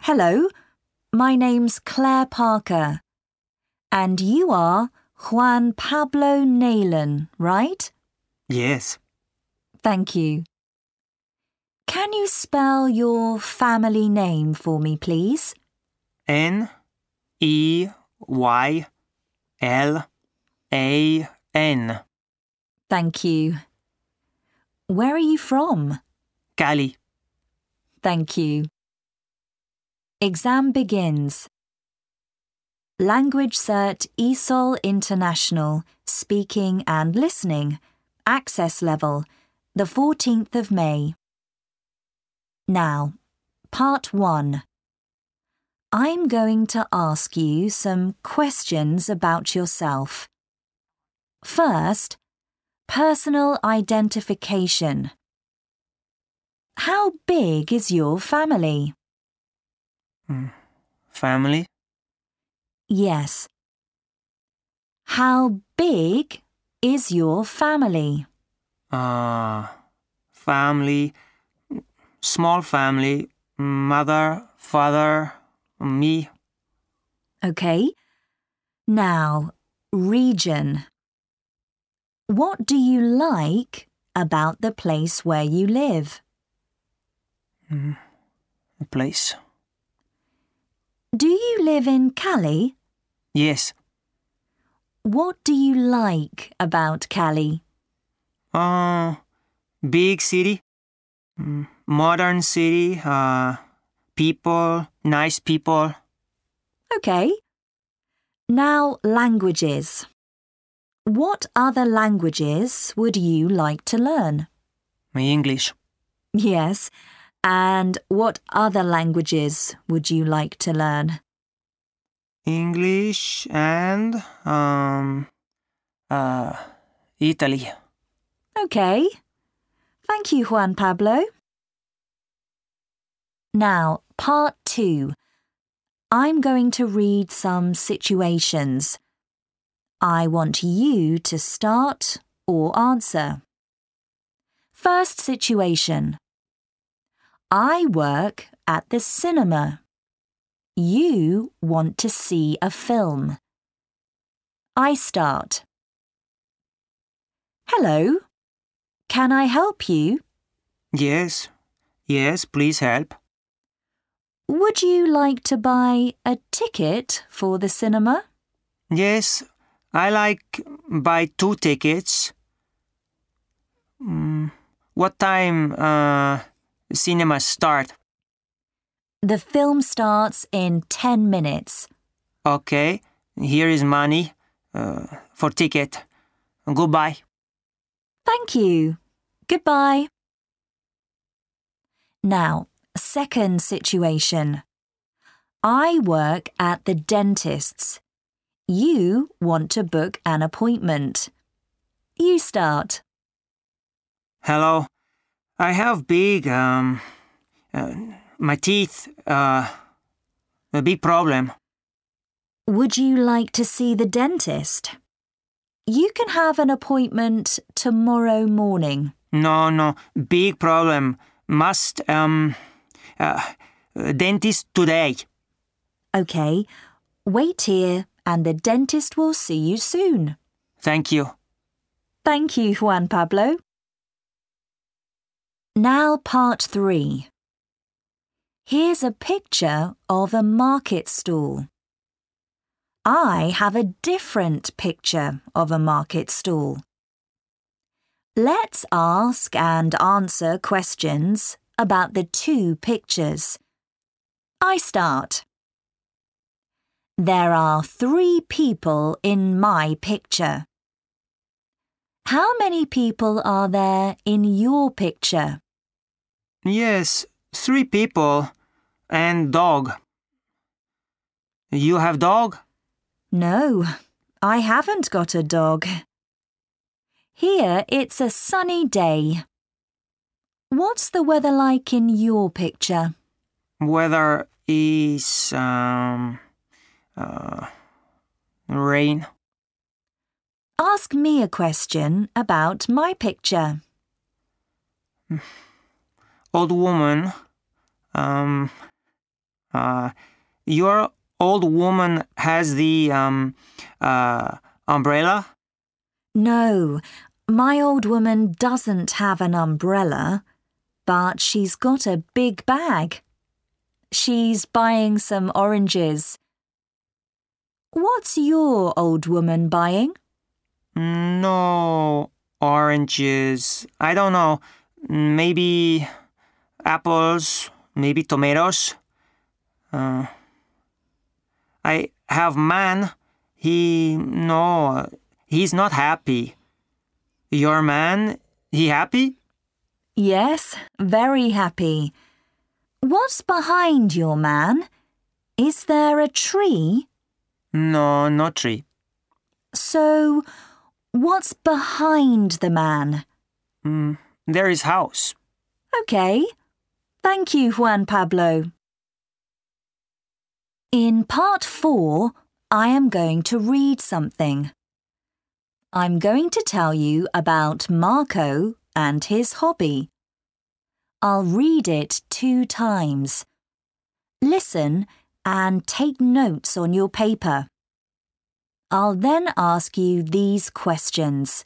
Hello, my name's Claire Parker. And you are Juan Pablo Naylan, right? Yes. Thank you. Can you spell your family name for me, please? N-E-Y-L-A-N. Thank you. Where are you from? Cali. Thank you. Exam begins. Language Cert ESOL International, Speaking and Listening, Access Level, the 14th of May. Now, Part 1. I'm going to ask you some questions about yourself. First, personal identification. How big is your family? Family? Yes. How big is your family? Family, small family, mother, father, me. Okay. Now, region. What do you like about the place where you live? A place. Do you live in Cali? Yes. What do you like about Cali? Big city, modern city, people, nice people. Okay. Now, languages. What other languages would you like to learn? English. Yes. And what other languages would you like to learn? English and Italy. Okay. Thank you, Juan Pablo. Now, Part 2. I'm going to read some situations. I want you to start or answer. First situation. I work at the cinema. You want to see a film. I start. Hello. Can I help you? Yes, please help. Would you like to buy a ticket for the cinema? Yes, I like buy 2 tickets. What time cinema start? The film starts in 10 minutes. Okay, here is money for ticket. Goodbye. Thank you. Goodbye. Now, second situation. I work at the dentist's. You want to book an appointment. You start. Hello. I have big my teeth a big problem. Would you like to see the dentist? You can have an appointment tomorrow morning. No, big problem. Must dentist today. Okay, wait here and the dentist will see you soon. Thank you. Thank you, Juan Pablo. Now Part 3. Here's a picture of a market stall. I have a different picture of a market stall. Let's ask and answer questions about the 2 pictures. I start. There are 3 people in my picture. How many people are there in your picture? Yes, 3 people and dog. You have dog? No, I haven't got a dog. Here it's a sunny day. What's the weather like in your picture? Weather is rain. Ask me a question about my picture. Old woman, Your old woman has the umbrella? No, my old woman doesn't have an umbrella, but she's got a big bag. She's buying some oranges. What's your old woman buying? No oranges. I don't know. Maybe apples, maybe tomatoes. I have man. He's not happy. Your man, he happy? Yes, very happy. What's behind your man? Is there a tree? No, no tree. So, what's behind the man? There is house. Okay. Thank you, Juan Pablo. In part 4, I am going to read something. I'm going to tell you about Marco and his hobby. I'll read it 2 times. Listen and take notes on your paper. I'll then ask you these questions.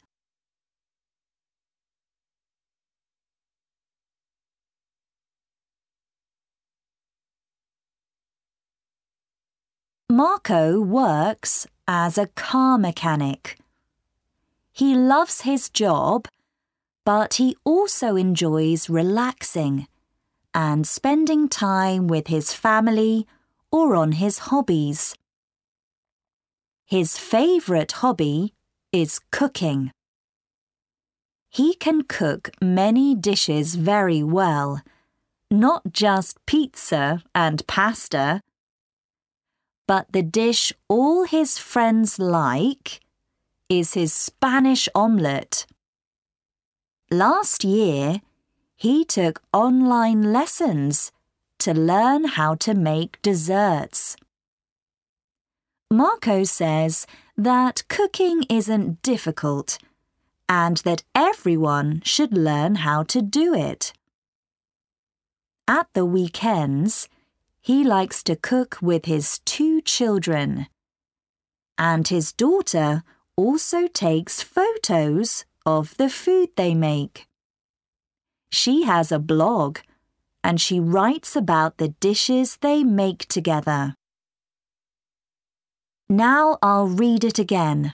Marco works as a car mechanic. He loves his job, but he also enjoys relaxing and spending time with his family or on his hobbies. His favourite hobby is cooking. He can cook many dishes very well, not just pizza and pasta, but the dish all his friends like is his Spanish omelette. Last year, he took online lessons to learn how to make desserts. Marco says that cooking isn't difficult and that everyone should learn how to do it. At the weekends, he likes to cook with his 2 children, and his daughter also takes photos of the food they make. She has a blog, and she writes about the dishes they make together. Now I'll read it again.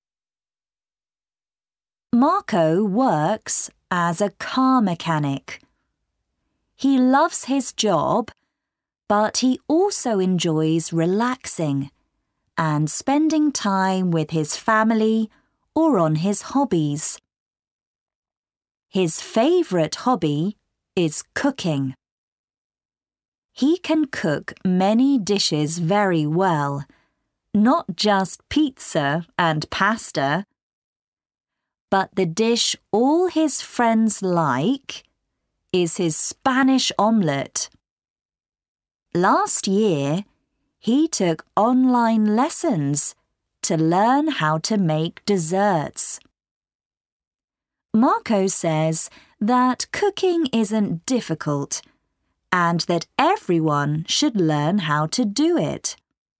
Marco works as a car mechanic. He loves his job, but he also enjoys relaxing and spending time with his family or on his hobbies. His favourite hobby is cooking. He can cook many dishes very well, not just pizza and pasta, but the dish all his friends like is his Spanish omelette. Last year, he took online lessons to learn how to make desserts. Marco says that cooking isn't difficult and that everyone should learn how to do it.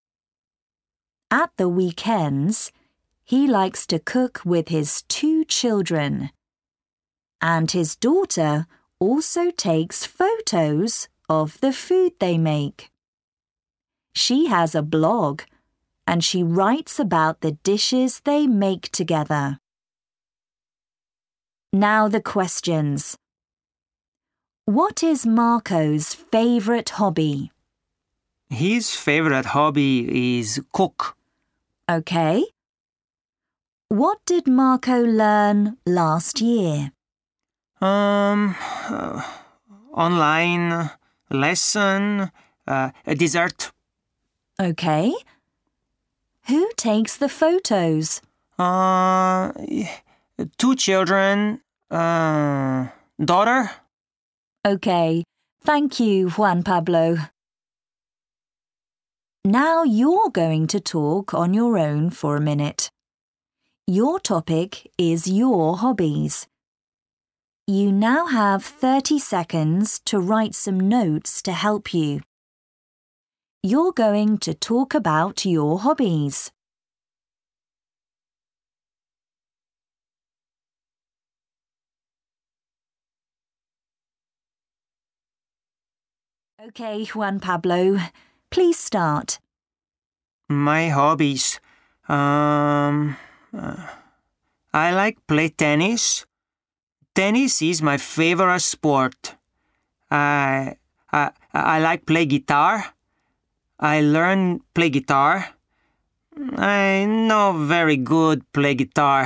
At the weekends, he likes to cook with his 2 children, and his daughter also takes photos of the food they make. She has a blog, and she writes about the dishes they make together. Now the questions. What is Marco's favourite hobby? His favorite hobby is cook. Okay. What did Marco learn last year? Online lesson, a dessert. Okay. Who takes the photos? 2 children, daughter. Okay. Thank you, Juan Pablo. Now you're going to talk on your own for a minute. Your topic is your hobbies. You now have 30 seconds to write some notes to help you. you're going to talk about your hobbies. Okay, Juan Pablo, please start. My hobbies. I like play tennis. Tennis is my favorite sport. I like play guitar. I learn play guitar. I know very good play guitar.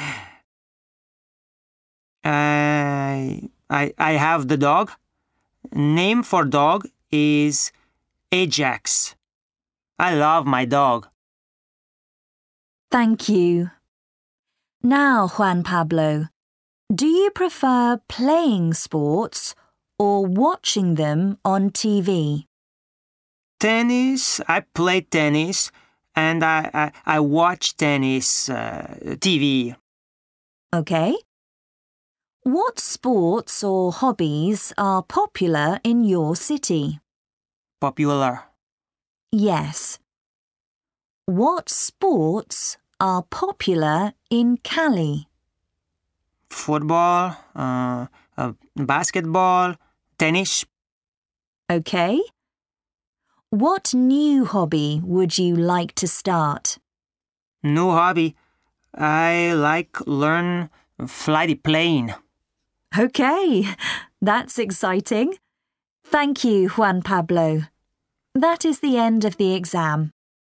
I have the dog. Name for dog is Ajax. I love my dog. Thank you. Now, Juan Pablo, do you prefer playing sports or watching them on TV? Tennis, I play tennis and I watch tennis TV. Okay. What sports or hobbies are popular in your city? Popular. Yes. What sports are popular in Cali? Football, basketball, tennis. Okay. What new hobby would you like to start? New hobby. I like learn fly the plane. Okay, that's exciting. Thank you, Juan Pablo. That is the end of the exam.